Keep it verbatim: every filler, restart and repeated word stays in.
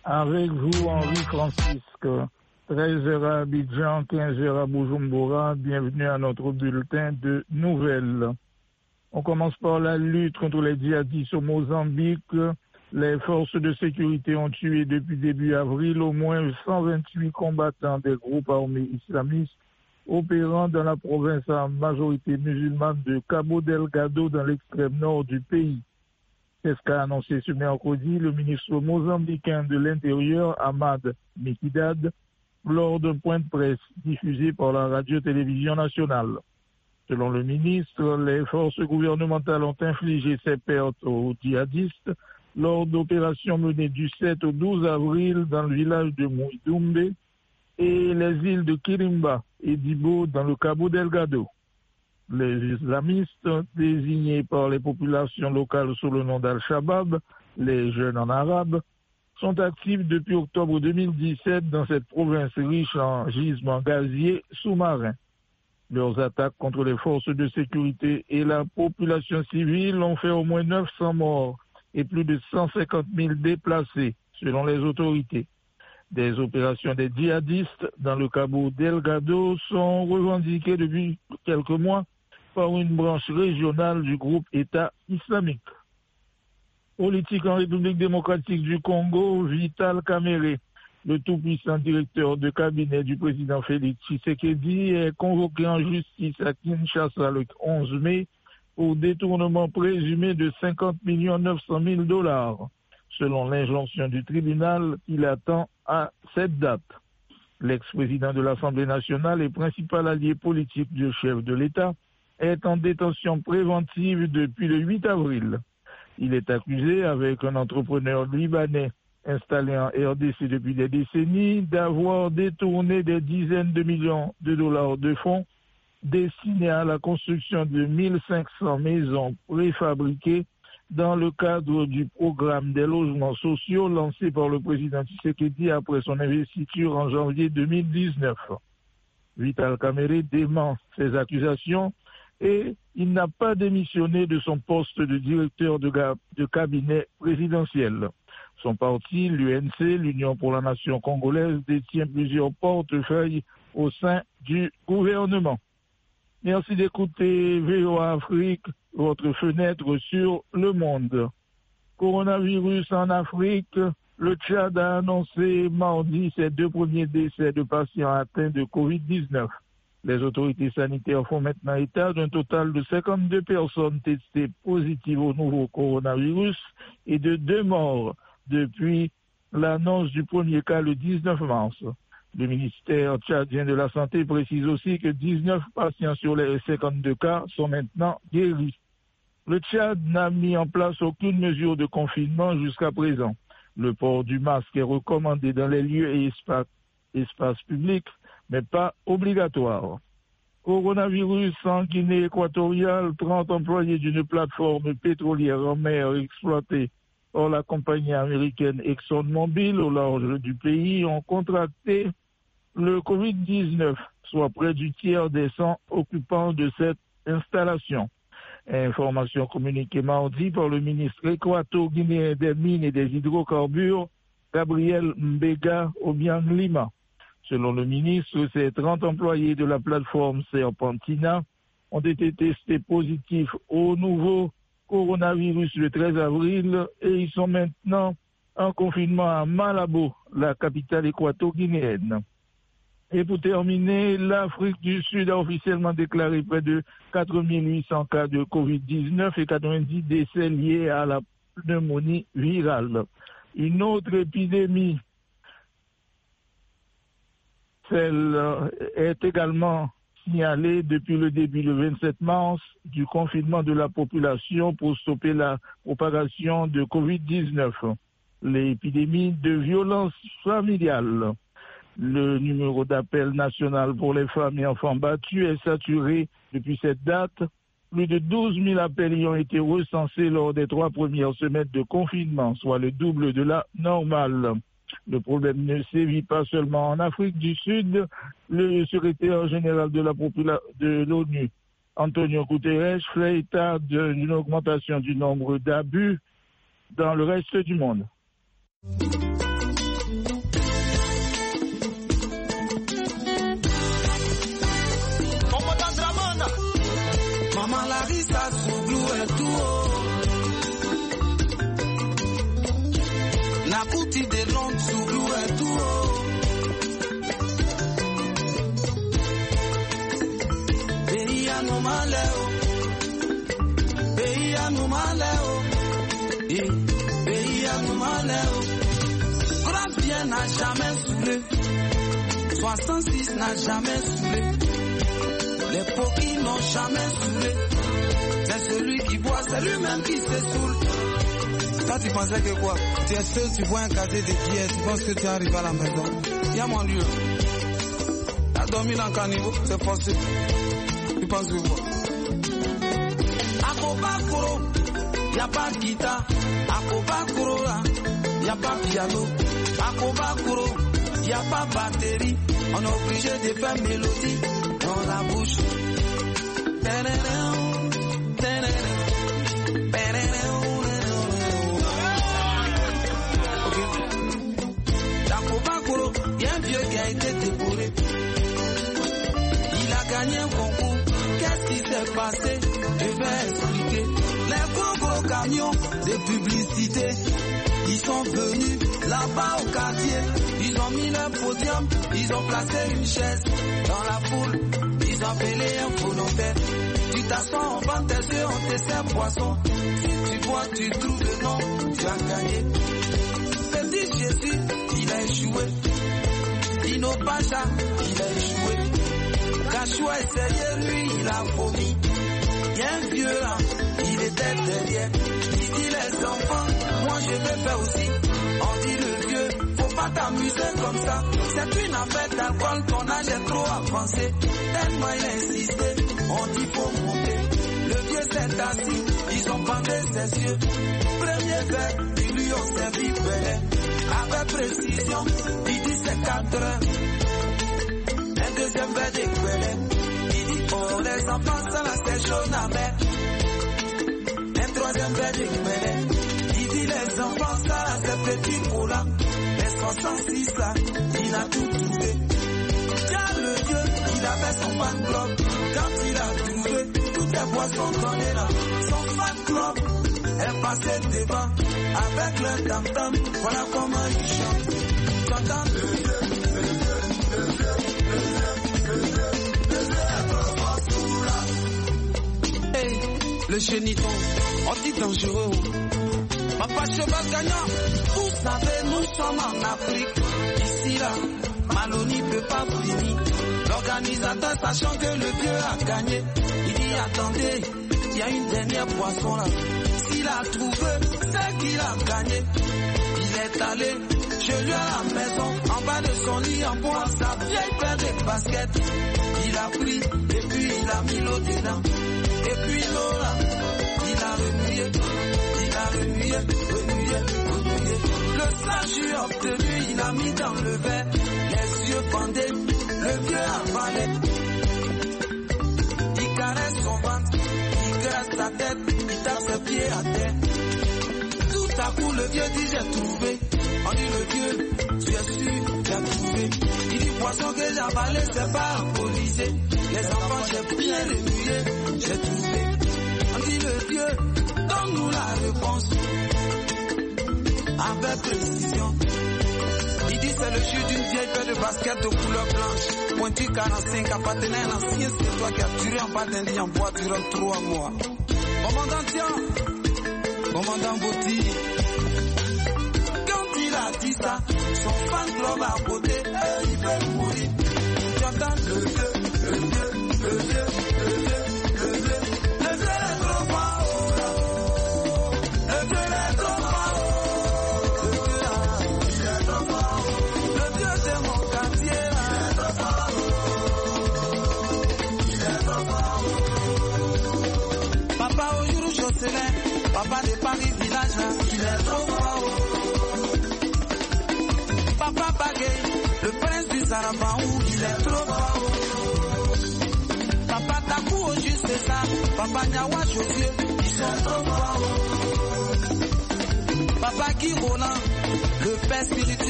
Avec vous, Henri-Francisque, treize heures à Abidjan, quinze heures à Bujumbura. Bienvenue à notre bulletin de nouvelles. On commence par la lutte contre les djihadistes au Mozambique. Les forces de sécurité ont tué depuis début avril au moins cent vingt-huit combattants des groupes armés islamistes opérant dans la province à majorité musulmane de Cabo Delgado dans l'extrême nord du pays. C'est ce qu'a annoncé ce mercredi le ministre mozambicain de l'Intérieur, Ahmad Mekidad, lors d'un point de presse diffusé par la radio-télévision nationale. Selon le ministre, les forces gouvernementales ont infligé ces pertes aux djihadistes lors d'opérations menées du sept au douze avril dans le village de Mouidoumbe et les îles de Kirimba et d'Ibo dans le Cabo Delgado. Les islamistes, désignés par les populations locales sous le nom d'Al-Shabaab, les jeunes en arabe, sont actifs depuis octobre deux mille dix-sept dans cette province riche en gisements gaziers sous-marins. Leurs attaques contre les forces de sécurité et la population civile ont fait au moins neuf cents morts et plus de cent cinquante mille déplacés, selon les autorités. Des opérations des djihadistes dans le Cabo Delgado sont revendiquées depuis quelques mois par une branche régionale du groupe État islamique. Politique en République démocratique du Congo, Vital Kamerhe, le tout-puissant directeur de cabinet du président Félix Tshisekedi, est convoqué en justice à Kinshasa le onze mai pour détournement présumé de cinquante millions neuf cent mille dollars, selon l'injonction du tribunal qu'il attend à cette date. L'ex-président de l'Assemblée nationale et principal allié politique du chef de l'État est en détention préventive depuis le huit avril. Il est accusé, avec un entrepreneur libanais installé en R D C depuis des décennies, d'avoir détourné des dizaines de millions de dollars de fonds destinés à la construction de mille cinq cents maisons préfabriquées dans le cadre du programme des logements sociaux lancé par le président Tshisekedi après son investiture en janvier deux mille dix-neuf. Vital Kamerhe dément ces accusations et il n'a pas démissionné de son poste de directeur de, de cabinet présidentiel. Son parti, l'U N C, l'Union pour la Nation congolaise, détient plusieurs portefeuilles au sein du gouvernement. Merci d'écouter V O A Afrique, votre fenêtre sur le monde. Coronavirus en Afrique, le Tchad a annoncé mardi ses deux premiers décès de patients atteints de covid dix-neuf. Les autorités sanitaires font maintenant état d'un total de cinquante-deux personnes testées positives au nouveau coronavirus et de deux morts depuis l'annonce du premier cas le dix-neuf mars. Le ministère tchadien de la Santé précise aussi que dix-neuf patients sur les cinquante-deux cas sont maintenant guéris. Le Tchad n'a mis en place aucune mesure de confinement jusqu'à présent. Le port du masque est recommandé dans les lieux et espaces, espaces publics, mais pas obligatoire. Coronavirus en Guinée équatoriale, trente employés d'une plateforme pétrolière en mer exploitée par la compagnie américaine ExxonMobil au large du pays ont contracté le covid dix-neuf, soit près du tiers des cent occupants de cette installation. Information communiquée mardi par le ministre équato-guinéen des mines et des hydrocarbures, Gabriel Mbega Obiang Lima. Selon le ministre, ces trente employés de la plateforme Serpentina ont été testés positifs au nouveau coronavirus le treize avril et ils sont maintenant en confinement à Malabo, la capitale équato-guinéenne. Et pour terminer, l'Afrique du Sud a officiellement déclaré près de quatre mille huit cents cas de covid dix-neuf et quatre-vingt-dix décès liés à la pneumonie virale. Une autre épidémie, celle est également signalée depuis le début le vingt-sept mars du confinement de la population pour stopper la propagation de covid dix-neuf. L'épidémie de violence familiale. Le numéro d'appel national pour les femmes et enfants battus est saturé depuis cette date. Plus de douze mille appels y ont été recensés lors des trois premières semaines de confinement, soit le double de la normale. Le problème ne sévit pas seulement en Afrique du Sud. Le secrétaire général de la popula- de l'ONU, Antonio Guterres, fait état d'une augmentation du nombre d'abus dans le reste du monde. Nakuti de long suru et tout. Pays à nous malheurs. Pays à nous malheurs. Pays à nous malheurs. Grâce bien n'a jamais saoulé. soixante-six n'a jamais saoulé. Les poquis n'ont jamais saoulé. C'est celui qui boit, c'est lui-même qui se saoule. Toi tu pensais que quoi? Tu es seul, tu vois un casier de billets, tu penses que tu arrives à la maison. Y'a mon Dieu. T'as dormi dans le caniveau, c'est forcé. Tu penses que quoi? Akobakoro, y'a pas de guitare. Akobakoro, y'a pas de piano. Akobakoro, y'a pas de batterie. On est obligé de faire mélodie dans la bouche. Akobakoro, y'a un vieux qui a été dévoré. Il a gagné un concours. Qu'est-ce qui s'est passé? Je vais expliquer. Les gros gros camions de publicité, ils sont venus là-bas au quartier. Ils ont mis leur podium, ils ont placé une chaise dans la foule. Ils ont appelé un volontaire. Tu t'assois, on vend tes yeux, on te sert poisson. Si tu bois, tu trouves le nom, tu as gagné. Petit Jésus, il a échoué. Dino Pacha, il a échoué. Cachou a essayé, lui, il a vomi. Y'a un vieux là, il était derrière. Il dit les enfants, moi je vais faire aussi. On dit le vieux, faut pas t'amuser comme ça. C'est une affaire d'alcool, ton âge est trop avancé. Tellement il a insisté, on dit faut monter. Le vieux s'est assis, ils ont bandé ses yeux. Premier verre, ils lui ont servi belé. Avec précision, il dit c'est quatre heures. Un deuxième verre d'écuelle. Il dit oh les enfants ça là c'est chaud la mer. Un troisième verre d'écuelle. Il dit les enfants ça là c'est petit cola. Les soixante-six là, il a tout trouvé. Tiens le Dieu, il avait son fan club. Quand il a trouvé, toutes les boissons données là. Son fan club est passé devant. Avec le tam-tam, voilà comment il chante. Tu entends le Dieu, le Dieu, le Dieu, le Dieu. Hey, le géniton, on dit dangereux. Papa cheval gagnant, vous savez, nous sommes en Afrique. Ici là, Maloney peut pas finir. L'organisateur, sachant que le vieux a gagné, il dit attendez, il y a une dernière poisson là. S'il a trouvé, c'est qu'il a gagné. Il est allé chez lui à la maison, en bas de son lit, en bois, sa vieille paire de baskets. Il a pris, et puis il a mis l'eau dedans. Et puis l'eau là, il a remué, il a remué, remué, remué. Le statut obtenu, il a mis dans le verre, les yeux bandés, le vieux a avalé. Il caresse son ventre, il grasse sa tête, il tape ses pieds à terre. Tout à coup, le vieux dit j'ai trouvé. On dit le vieux, tu es sûr, tu as trouvé. Il dit poisson que j'ai avalé, c'est pas alcoolisé. Les enfants, j'ai bien remué, j'ai trouvé. On dit le vieux, donne-nous la réponse. Avec précision. Il dit c'est le jus d'une vieille paire de basket de couleur blanche. Pointu quarante-cinq appartenant à l'ancien, c'est toi qui as tué en bas d'un lit en bois durant trois mois. Commandant, tiens. Commandant Botti. Quand il a dit ça, son fan club à côté, et il veut mourir. Tu entends le vieux, le vieux, le vieux, le vieux, le vieux. Le vieux est trop fort. Le vieux est trop fort. Le vieux là, il est trop fort. Le vieux de mon quartier là, il est trop fort. Il est trop fort. Papa au jour Jocelyn, papa de Paris village là, il est trop fort. Papa Bagay, le prince du Sarabaou, il est trop fort. Papa Takou au juste c'est ça, papa Nyawa Jofieux, ils sont trop forts. Papa Guy Roland, le père spirituel